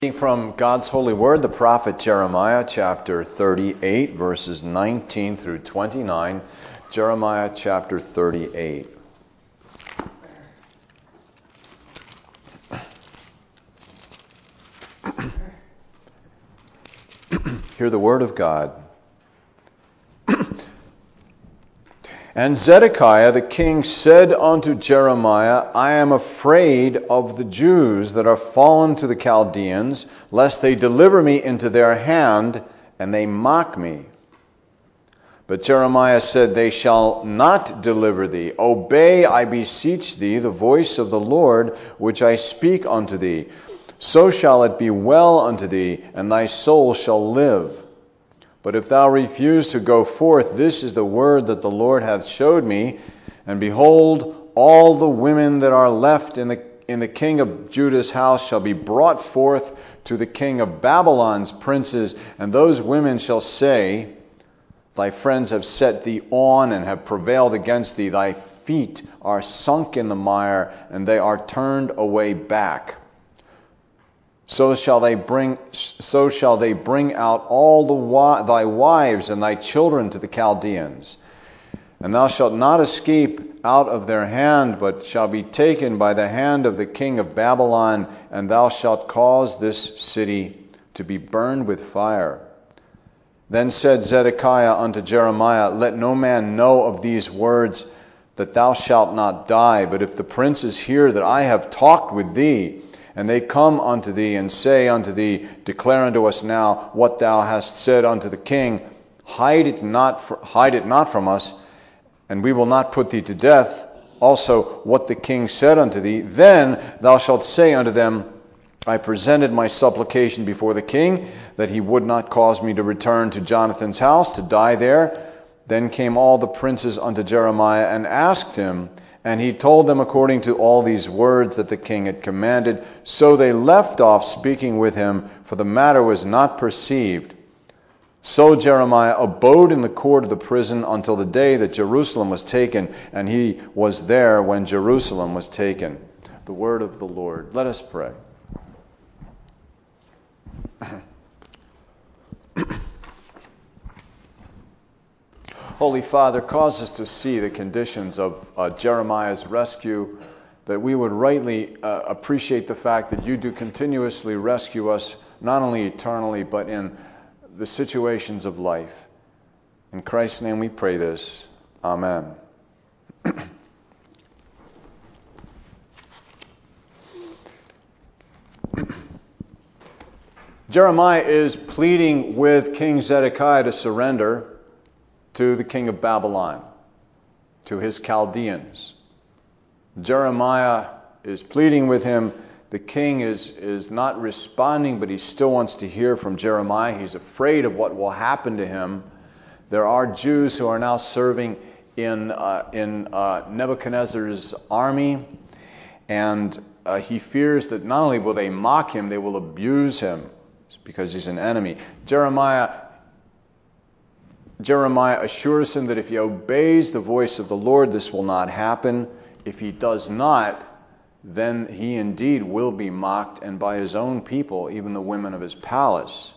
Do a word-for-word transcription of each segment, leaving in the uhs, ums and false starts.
From God's holy word, the prophet Jeremiah, chapter thirty-eight, verses nineteen through twenty-nine. Jeremiah chapter thirty-eight. Hear the word of God. And Zedekiah the king said unto Jeremiah, I am afraid of the Jews that are fallen to the Chaldeans, lest they deliver me into their hand, and they mock me. But Jeremiah said, They shall not deliver thee. Obey, I beseech thee, the voice of the Lord, which I speak unto thee. So shall it be well unto thee, and thy soul shall live. But if thou refuse to go forth, this is the word that the Lord hath showed me. And behold, all the women that are left in the in the king of Judah's house shall be brought forth to the king of Babylon's princes. And those women shall say, Thy friends have set thee on and have prevailed against thee. Thy feet are sunk in the mire, and they are turned away back. So shall they bring, so shall they bring out all the thy wives and thy children to the Chaldeans. And thou shalt not escape out of their hand, but shall be taken by the hand of the king of Babylon, and thou shalt cause this city to be burned with fire. Then said Zedekiah unto Jeremiah, Let no man know of these words, that thou shalt not die. But if the princes hear that I have talked with thee, and they come unto thee and say unto thee, Declare unto us now what thou hast said unto the king. Hide it not, for, hide it not from us, and we will not put thee to death. Also what the king said unto thee. Then thou shalt say unto them, I presented my supplication before the king, that he would not cause me to return to Jonathan's house, to die there. Then came all the princes unto Jeremiah and asked him, and he told them according to all these words that the king had commanded. So they left off speaking with him, for the matter was not perceived. So Jeremiah abode in the court of the prison until the day that Jerusalem was taken, and he was there when Jerusalem was taken. The word of the Lord. Let us pray. Holy Father, cause us to see the conditions of uh, Jeremiah's rescue, that we would rightly uh, appreciate the fact that you do continuously rescue us, not only eternally, but in the situations of life. In Christ's name we pray this. Amen. Jeremiah is pleading with King Zedekiah to surrender to the king of Babylon, to his Chaldeans. Jeremiah is pleading with him. The king is, is not responding, but he still wants to hear from Jeremiah. He's afraid of what will happen to him. There are Jews who are now serving in, uh, in uh, Nebuchadnezzar's army, and uh, he fears that not only will they mock him, they will abuse him because he's an enemy. Jeremiah Jeremiah assures him that if he obeys the voice of the Lord, this will not happen. If he does not, then he indeed will be mocked, and by his own people, even the women of his palace.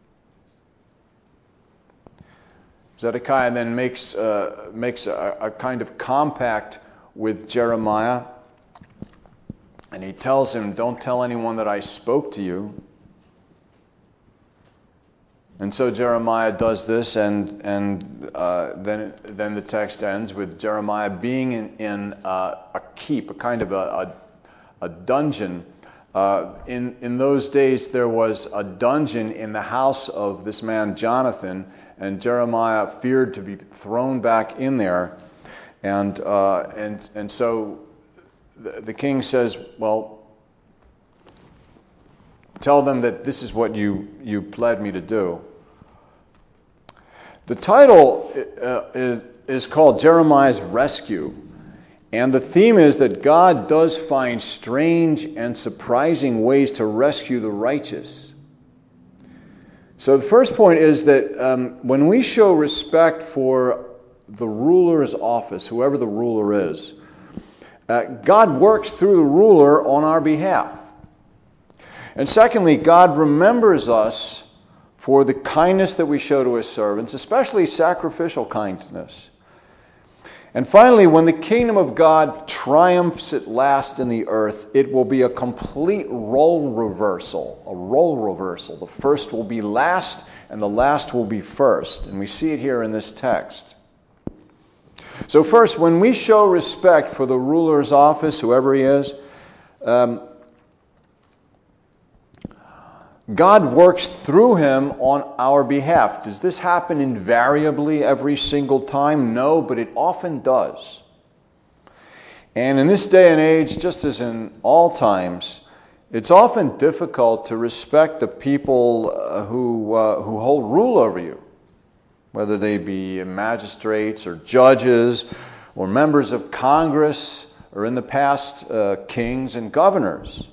Zedekiah then makes, uh, makes a, a kind of compact with Jeremiah, and he tells him, Don't tell anyone that I spoke to you. And so Jeremiah does this, and and uh, then then the text ends with Jeremiah being in, in uh, a keep, a kind of a, a, a dungeon. Uh, in in those days, there was a dungeon in the house of this man Jonathan, and Jeremiah feared to be thrown back in there, and uh, and and so the, the king says, well, tell them that this is what you, you pled me to do. The title uh, is, is called Jeremiah's Rescue. And the theme is that God does find strange and surprising ways to rescue the righteous. So the first point is that um, when we show respect for the ruler's office, whoever the ruler is, uh, God works through the ruler on our behalf. And secondly, God remembers us for the kindness that we show to his servants, especially sacrificial kindness. And finally, when the kingdom of God triumphs at last in the earth, it will be a complete role reversal, a role reversal. The first will be last, and the last will be first. And we see it here in this text. So first, when we show respect for the ruler's office, whoever he is, um, God works through him on our behalf. Does this happen invariably every single time? No, but it often does. And in this day and age, just as in all times, it's often difficult to respect the people uh, who uh, who hold rule over you, whether they be magistrates or judges or members of Congress or in the past uh, kings and governors.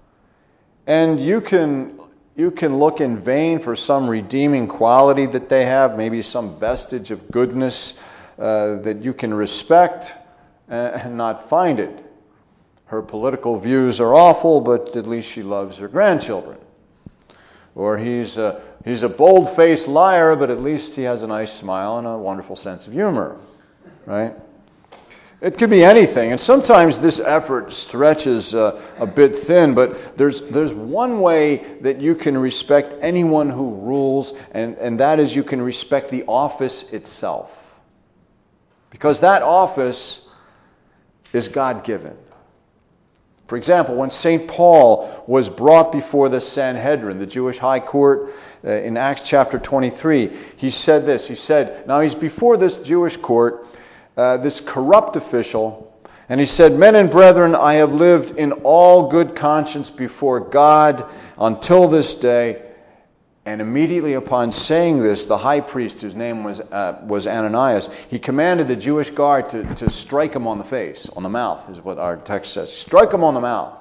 And you can You can look in vain for some redeeming quality that they have, maybe some vestige of goodness uh, that you can respect and not find it. Her political views are awful, but at least she loves her grandchildren. Or he's a, he's a bold-faced liar, but at least he has a nice smile and a wonderful sense of humor, right? It could be anything, and sometimes this effort stretches uh, a bit thin, but there's there's one way that you can respect anyone who rules, and, and that is you can respect the office itself. Because that office is God-given. For example, when Saint Paul was brought before the Sanhedrin, the Jewish high court, uh, in Acts chapter twenty-three, he said this. He said, now he's before this Jewish court, Uh, this corrupt official, and he said, "Men and brethren, I have lived in all good conscience before God until this day." And immediately upon saying this, the high priest, whose name was uh, was Ananias, he commanded the Jewish guard to, to strike him on the face, on the mouth, is what our text says. Strike him on the mouth.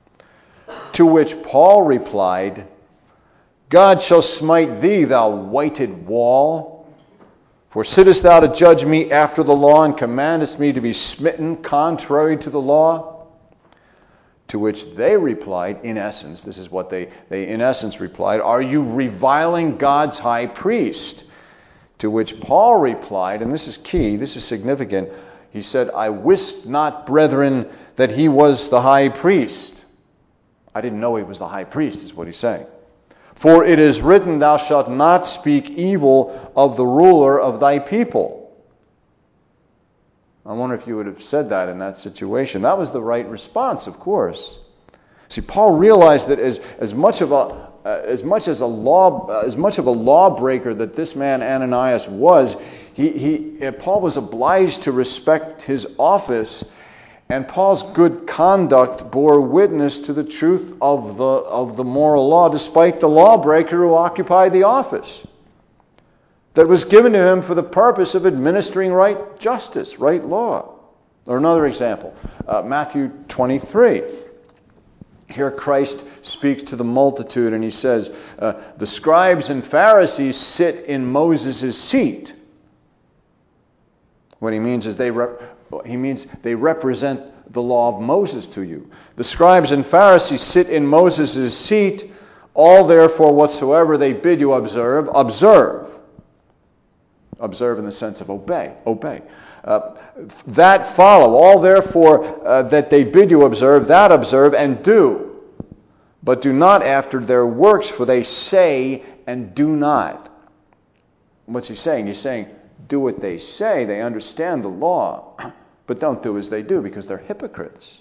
To which Paul replied, "God shall smite thee, thou whited wall. For sittest thou to judge me after the law, and commandest me to be smitten contrary to the law?" To which they replied, in essence, this is what they, they in essence replied, "Are you reviling God's high priest?" To which Paul replied, and this is key, this is significant, he said, "I wist not, brethren, that he was the high priest." I didn't know he was the high priest, is what he's saying. "For it is written, thou shalt not speak evil of the ruler of thy people." I wonder if you would have said that in that situation. That was the right response, of course. See, Paul realized that as, as much of a uh, as much as a law uh, as much of a lawbreaker that this man Ananias was, he he uh, Paul was obliged to respect his office. And Paul's good conduct bore witness to the truth of the of the moral law, despite the lawbreaker who occupied the office that was given to him for the purpose of administering right justice, right law. Or another example, uh, Matthew twenty-three. Here Christ speaks to the multitude, and he says, uh, "The scribes and Pharisees sit in Moses' seat." What he means is they rep- he means they represent the law of Moses to you. "The scribes and Pharisees sit in Moses' seat. All therefore whatsoever they bid you observe, observe." Observe in the sense of obey. Obey. Uh, that follow. All therefore uh, that they bid you observe, that observe and do. But do not after their works, for they say and do not. What's he saying? He's saying, do what they say. They understand the law, but don't do as they do, because they're hypocrites.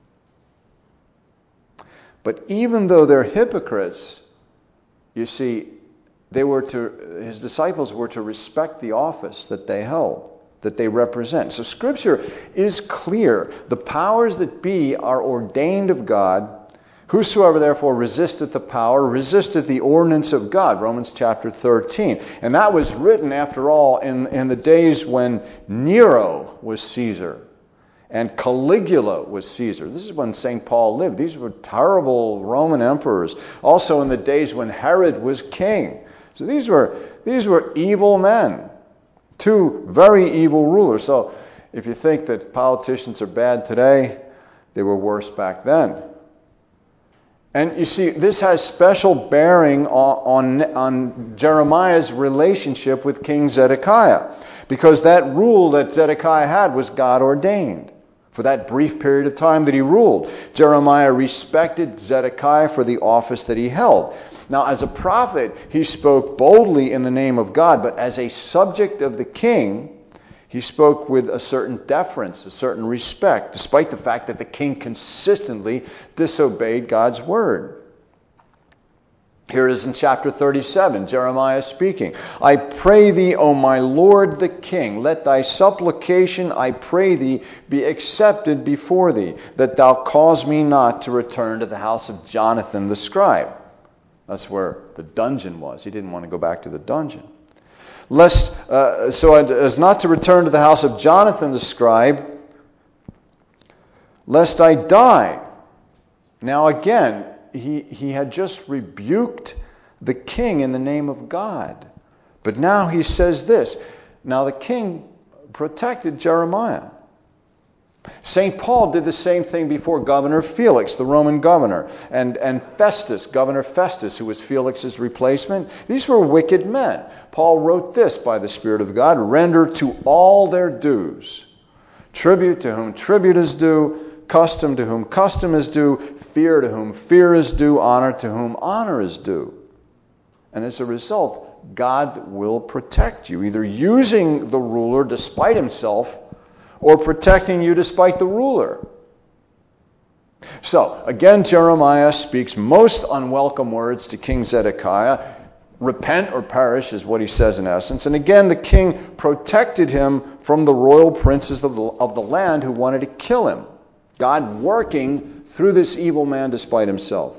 But even though they're hypocrites, you see, they were to his disciples were to respect the office that they held, that they represent. So Scripture is clear. The powers that be are ordained of God. "Whosoever therefore resisteth the power, resisteth the ordinance of God." Romans chapter thirteen. And that was written, after all, in, in the days when Nero was Caesar and Caligula was Caesar. This is when Saint Paul lived. These were terrible Roman emperors. Also in the days when Herod was king. So these were these were evil men. Two very evil rulers. So if you think that politicians are bad today, they were worse back then. And you see, this has special bearing on, on, on Jeremiah's relationship with King Zedekiah, because that rule that Zedekiah had was God ordained. For that brief period of time that he ruled, Jeremiah respected Zedekiah for the office that he held. Now, as a prophet, he spoke boldly in the name of God, but as a subject of the king, he spoke with a certain deference, a certain respect, despite the fact that the king consistently disobeyed God's word. Here it is in chapter thirty-seven, Jeremiah speaking. I pray thee, O my Lord the king, let thy supplication, I pray thee, be accepted before thee, that thou cause me not to return to the house of Jonathan the scribe. That's where the dungeon was. He didn't want to go back to the dungeon. Lest, uh, so as not to return to the house of Jonathan the scribe, lest I die. Now again, he, he had just rebuked the king in the name of God. But now he says this. Now the king protected Jeremiah. Saint Paul did the same thing before Governor Felix, the Roman governor, and, and Festus, Governor Festus, who was Felix's replacement. These were wicked men. Paul wrote this by the Spirit of God, render to all their dues, tribute to whom tribute is due, custom to whom custom is due, fear to whom fear is due, honor to whom honor is due. And as a result, God will protect you, either using the ruler despite himself, or protecting you despite the ruler. So, again, Jeremiah speaks most unwelcome words to King Zedekiah. Repent or perish is what he says in essence. And again, the king protected him from the royal princes of the, of the land who wanted to kill him. God working through this evil man despite himself.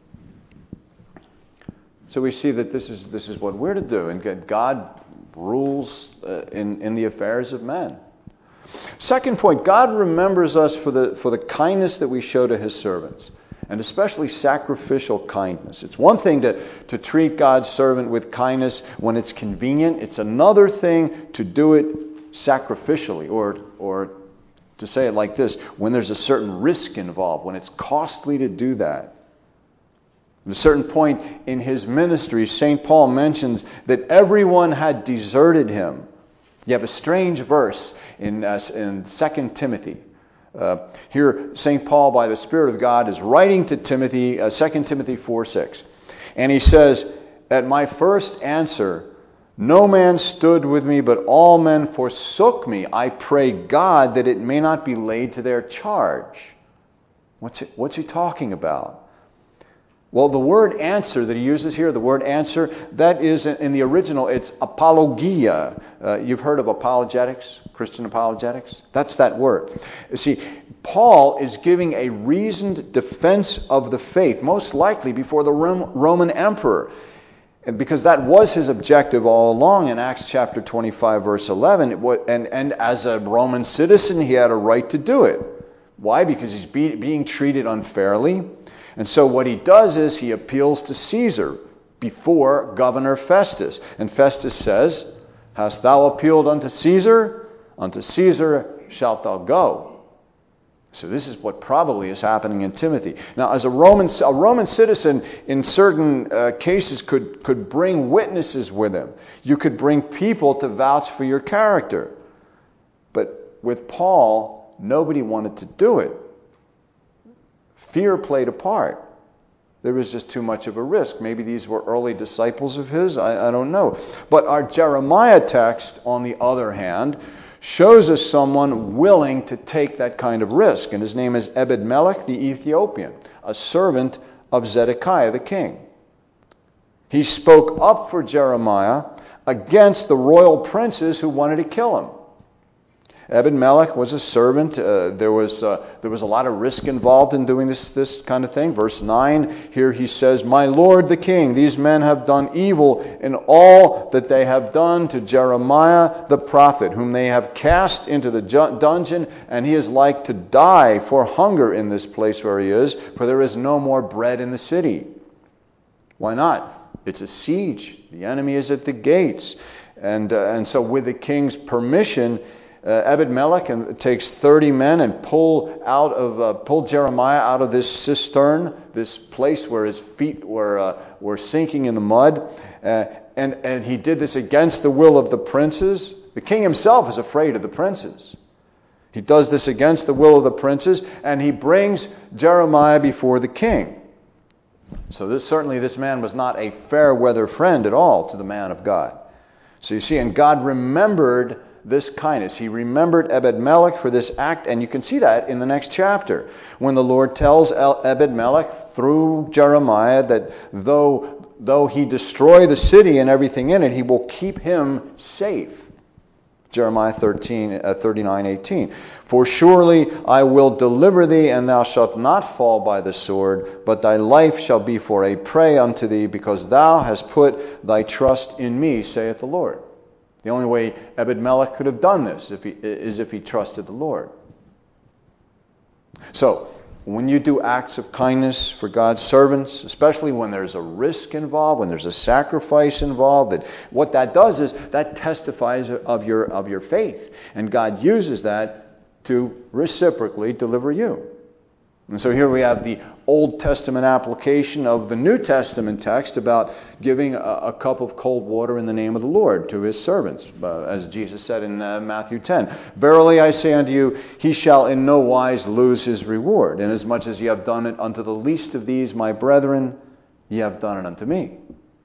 So we see that this is this is what we're to do. And God rules uh, in, in the affairs of men. Second point, God remembers us for the for the kindness that we show to his servants, and especially sacrificial kindness. It's one thing to, to treat God's servant with kindness when it's convenient. It's another thing to do it sacrificially, or or to say it like this, when there's a certain risk involved, when it's costly to do that. At a certain point in his ministry, Saint Paul mentions that everyone had deserted him. You have a strange verse in, uh, in Second Timothy. Uh, here, Saint Paul, by the Spirit of God, is writing to Timothy, uh, Second Timothy four six. And he says, at my first answer, no man stood with me, but all men forsook me. I pray God that it may not be laid to their charge. What's, it, what's he talking about? Well, the word answer that he uses here, the word answer, that is in the original, it's apologia. Uh, you've heard of apologetics, Christian apologetics? That's that word. You see, Paul is giving a reasoned defense of the faith, most likely before the Roman emperor, because that was his objective all along in Acts chapter twenty-five, verse eleven. And, and as a Roman citizen, he had a right to do it. Why? Because he's be, being treated unfairly. And so what he does is he appeals to Caesar before Governor Festus. And Festus says, hast thou appealed unto Caesar? Unto Caesar shalt thou go. So this is what probably is happening in Timothy. Now, as a Roman a Roman citizen, in certain uh, cases, could, could bring witnesses with him. You could bring people to vouch for your character. But with Paul, nobody wanted to do it. Fear played a part. There was just too much of a risk. Maybe these were early disciples of his. I, I don't know. But our Jeremiah text, on the other hand, shows us someone willing to take that kind of risk. And his name is Ebed-Melech the Ethiopian, a servant of Zedekiah the king. He spoke up for Jeremiah against the royal princes who wanted to kill him. Ebed-Melech was a servant. Uh, there was uh, there was a lot of risk involved in doing this this kind of thing. Verse nine, here he says, my lord the king, these men have done evil in all that they have done to Jeremiah the prophet, whom they have cast into the ju- dungeon, and he is like to die for hunger in this place where he is, for there is no more bread in the city. Why not? It's a siege. The enemy is at the gates. And, uh, and so with the king's permission, uh, Ebed-Melech and takes thirty men and pull out of uh, pull Jeremiah out of this cistern, this place where his feet were uh, were sinking in the mud, uh, and and he did this against the will of the princes. The king himself is afraid of the princes. He does this against the will of the princes, and he brings Jeremiah before the king. So this certainly this man was not a fair weather friend at all to the man of God. So you see, and God remembered this kindness. He remembered Ebed-Melech for this act, and you can see that in the next chapter when the Lord tells Ebed-Melech through Jeremiah that though though he destroy the city and everything in it, he will keep him safe. Jeremiah thirteen, uh, thirty-nine, eighteen. For surely I will deliver thee, and thou shalt not fall by the sword, but thy life shall be for a prey unto thee, because thou hast put thy trust in me, saith the Lord. The only way Ebed-Melech could have done this if he, is if he trusted the Lord. So, when you do acts of kindness for God's servants, especially when there's a risk involved, when there's a sacrifice involved, that what that does is that testifies of your of your faith, and God uses that to reciprocally deliver you. And so here we have the Old Testament application of the New Testament text about giving a, a cup of cold water in the name of the Lord to his servants, uh, as Jesus said in uh, Matthew ten. Verily I say unto you, he shall in no wise lose his reward. Inasmuch as ye have done it unto the least of these, my brethren, ye have done it unto me.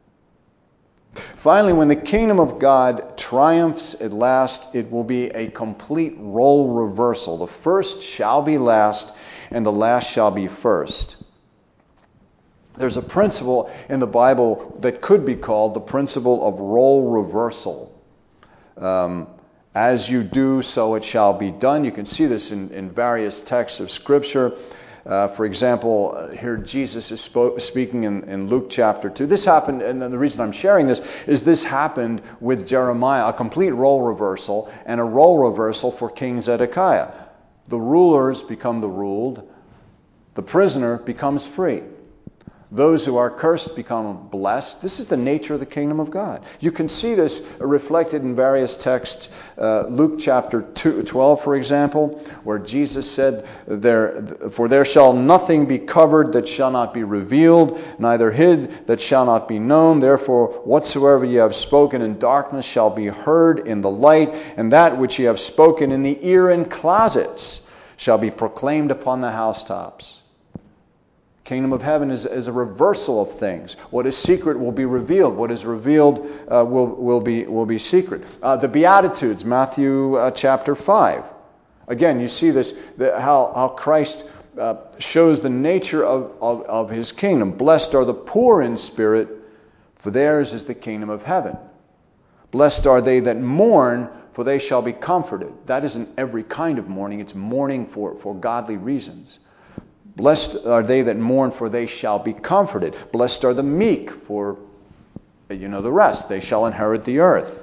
Finally, when the kingdom of God triumphs at last, it will be a complete role reversal. The first shall be last, and the last shall be first. There's a principle in the Bible that could be called the principle of role reversal. Um, as you do, so it shall be done. You can see this in, in various texts of Scripture. Uh, for example, here Jesus is spo- speaking in, in Luke chapter two. This happened, and the reason I'm sharing this is this happened with Jeremiah, a complete role reversal, and a role reversal for King Zedekiah. The rulers become the ruled. The prisoner becomes free. Those who are cursed become blessed. This is the nature of the kingdom of God. You can see this reflected in various texts. Uh, Luke chapter two, twelve, for example, where Jesus said, "There, for there shall nothing be covered that shall not be revealed, neither hid that shall not be known. Therefore, whatsoever ye have spoken in darkness shall be heard in the light, and that which ye have spoken in the ear in closets shall be proclaimed upon the housetops." Kingdom of heaven is, is a reversal of things. What is secret will be revealed. What is revealed uh, will will be will be secret. Uh, the Beatitudes, Matthew uh, chapter five. Again, you see this the, how how Christ uh, shows the nature of, of of his kingdom. Blessed are the poor in spirit, for theirs is the kingdom of heaven. Blessed are they that mourn, for they shall be comforted. That isn't every kind of mourning. It's mourning for for godly reasons. Blessed are they that mourn, for they shall be comforted. Blessed are the meek, for you know the rest. They shall inherit the earth.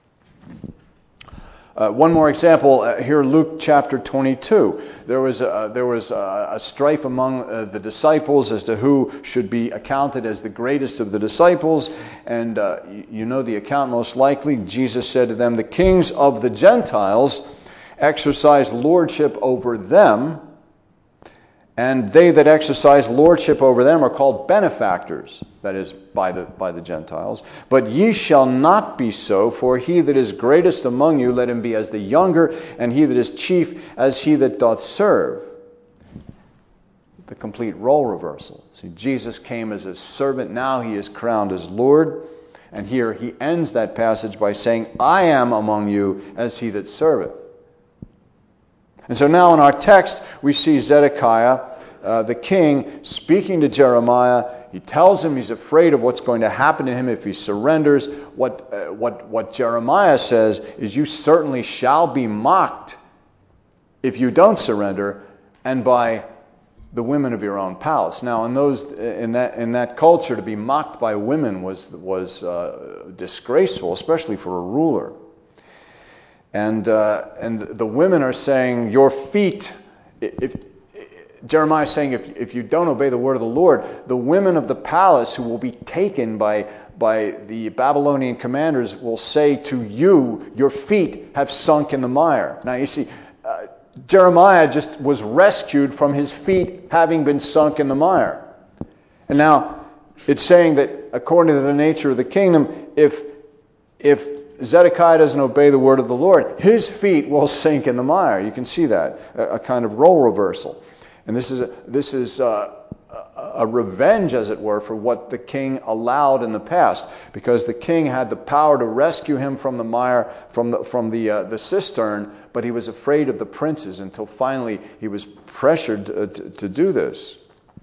Uh, one more example uh, here, Luke chapter twenty-two. There was a, there was a, a strife among uh, the disciples as to who should be accounted as the greatest of the disciples. And uh, you, you know the account most likely. Jesus said to them, "The kings of the Gentiles exercise lordship over them, and they that exercise lordship over them are called benefactors," that is, by the by the Gentiles. "But ye shall not be so, for he that is greatest among you, let him be as the younger, and he that is chief as he that doth serve." The complete role reversal. See, Jesus came as a servant, now he is crowned as Lord. And here he ends that passage by saying, "I am among you as he that serveth." And so now in our text, we see Zedekiah, uh, the king, speaking to Jeremiah. He tells him he's afraid of what's going to happen to him if he surrenders. What, uh, what, what Jeremiah says is, you certainly shall be mocked if you don't surrender, and by the women of your own palace. Now, in those in that in that culture, to be mocked by women was was uh, disgraceful, especially for a ruler. And uh, and the women are saying, your feet, if Jeremiah is saying, if, if you don't obey the word of the Lord, the women of the palace who will be taken by, by the Babylonian commanders will say to you, your feet have sunk in the mire. Now you see, uh, Jeremiah just was rescued from his feet having been sunk in the mire. And now it's saying that according to the nature of the kingdom, if if Zedekiah doesn't obey the word of the Lord, his feet will sink in the mire. You can see that, a, a kind of role reversal. And this is a, this is a, a revenge, as it were, for what the king allowed in the past, because the king had the power to rescue him from the mire, from the from the uh, the cistern, but he was afraid of the princes until finally he was pressured to, to, to do this.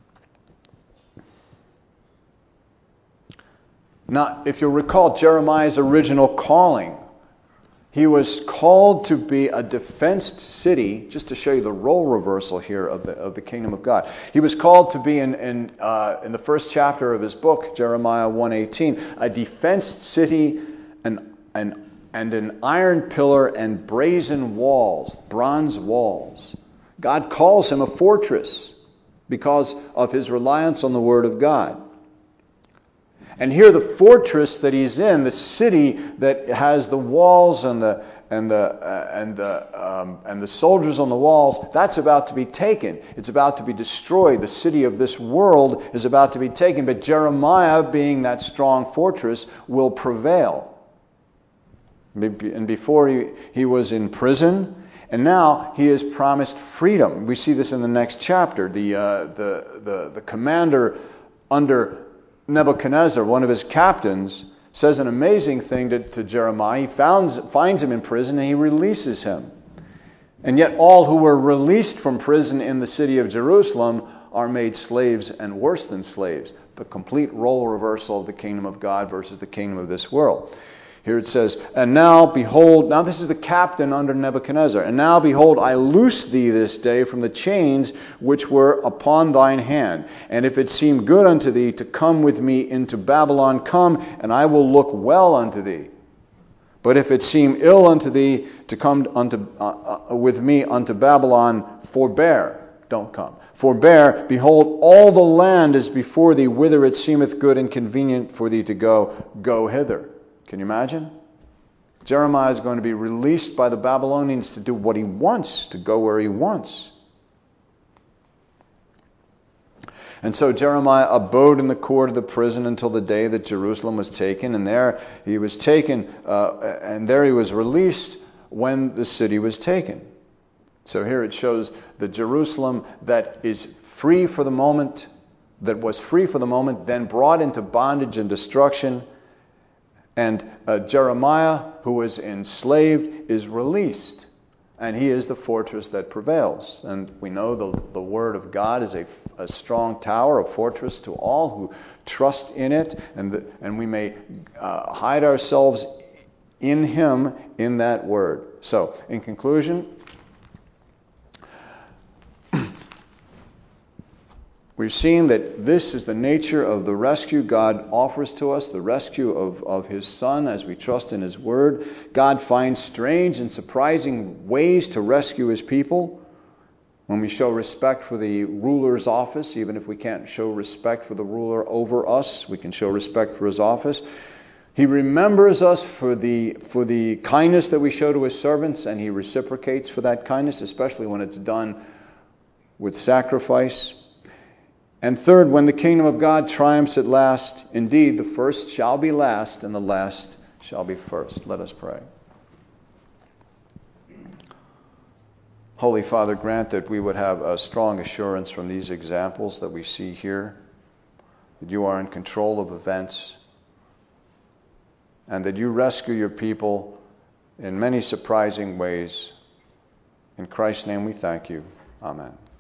Now, if you'll recall Jeremiah's original calling, he was called to be a defensed city, just to show you the role reversal here of the of the kingdom of God. He was called to be, in in, uh, in the first chapter of his book, Jeremiah one eighteen, a defensed city and, and, and an iron pillar and brazen walls, bronze walls. God calls him a fortress because of his reliance on the word of God. And here the fortress that he's in, the city that has the walls and the and the uh, and the um, and the soldiers on the walls, that's about to be taken. It's about to be destroyed. The city of this world is about to be taken. But Jeremiah, being that strong fortress, will prevail. And before he, he was in prison, and now he is promised freedom. We see this in the next chapter. The uh, the the the commander under Nebuchadnezzar, one of his captains, says an amazing thing to, to Jeremiah. He founds, finds him in prison and he releases him. And yet all who were released from prison in the city of Jerusalem are made slaves and worse than slaves. The complete role reversal of the kingdom of God versus the kingdom of this world. Here it says, and now behold, now this is the captain under Nebuchadnezzar, and now behold, I loose thee this day from the chains which were upon thine hand. And if it seem good unto thee to come with me into Babylon, come, and I will look well unto thee. But if it seem ill unto thee to come unto uh, uh, with me unto Babylon, forbear, don't come. Forbear, behold, all the land is before thee, whither it seemeth good and convenient for thee to go, go hither. Can you imagine? Jeremiah is going to be released by the Babylonians to do what he wants, to go where he wants. And so Jeremiah abode in the court of the prison until the day that Jerusalem was taken, and there he was taken, uh, and there he was released when the city was taken. So here it shows the Jerusalem that is free for the moment, that was free for the moment, then brought into bondage and destruction. And uh, Jeremiah, who was enslaved, is released. And he is the fortress that prevails. And we know the, the word of God is a, a strong tower, a fortress to all who trust in it. And, the, and we may uh, hide ourselves in him in that word. So, in conclusion, we've seen that this is the nature of the rescue God offers to us, the rescue of, of his Son as we trust in his word. God finds strange and surprising ways to rescue his people. When we show respect for the ruler's office, even if we can't show respect for the ruler over us, we can show respect for his office. He remembers us for the for the kindness that we show to his servants, and he reciprocates for that kindness, especially when it's done with sacrifice. And third, when the kingdom of God triumphs at last, indeed, the first shall be last, and the last shall be first. Let us pray. Holy Father, grant that we would have a strong assurance from these examples that we see here, that you are in control of events, and that you rescue your people in many surprising ways. In Christ's name we thank you. Amen.